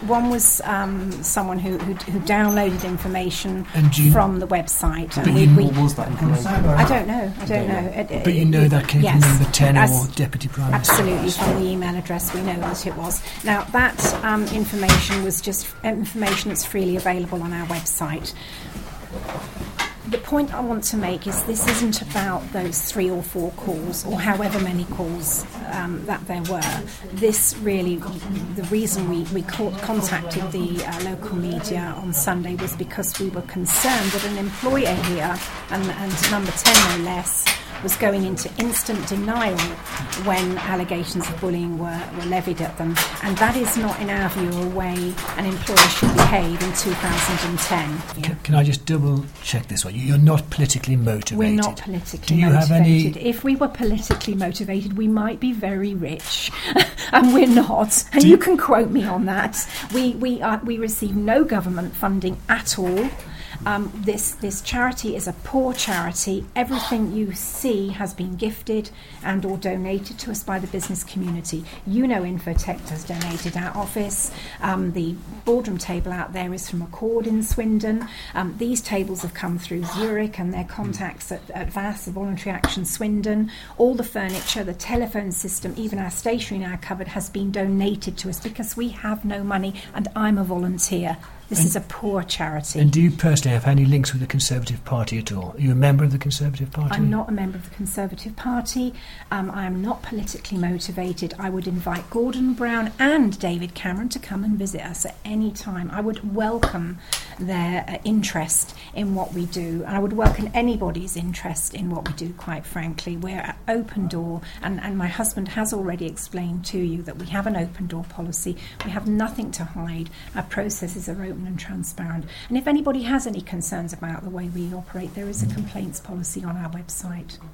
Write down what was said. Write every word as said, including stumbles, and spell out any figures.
one was um, someone who, who who downloaded information you, from the website. But and you, we, what was that information? I don't know. I don't know. It, but you know that came yes, from number ten as, or Deputy Prime Minister? Absolutely, from the email address we know that it was. Now, that um, information was just information that's freely available on our website. The point I want to make is this isn't about those three or four calls or however many calls um, that there were. This really, the reason we, we caught, contacted the uh, local media on Sunday was because we were concerned that an employer here, and, and number ten no less, was going into instant denial when allegations of bullying were, were levied at them. And that is not, in our view, a way an employer should behave in two thousand ten. Can, can I just double check this one? You're not politically motivated. We're not politically Do you motivated. Have any... If we were politically motivated, we might be very rich. And we're not. And Do you you... can quote me on that. We, we, are, we receive no government funding at all. Um, this this charity is a poor charity. Everything you see has been gifted and or donated to us by the business community. You know, Infotech has donated our office. Um, the boardroom table out there is from Accord in Swindon. Um, these tables have come through Zurich and their contacts at, at V A S, Voluntary Action Swindon. All the furniture, the telephone system, even our stationery in our cupboard has been donated to us because we have no money, and I'm a volunteer. This and, is a poor charity. And do you personally have any links with the Conservative Party at all? Are you a member of the Conservative Party? I'm not a member of the Conservative Party. Um, I am not politically motivated. I would invite Gordon Brown and David Cameron to come and visit us at any time. I would welcome their uh, interest in what we do. And I would welcome anybody's interest in what we do, quite frankly. We're an open door, and, and my husband has already explained to you that we have an open door policy. We have nothing to hide. Our processes are open and transparent. And if anybody has any concerns about the way we operate, there is a complaints policy on our website.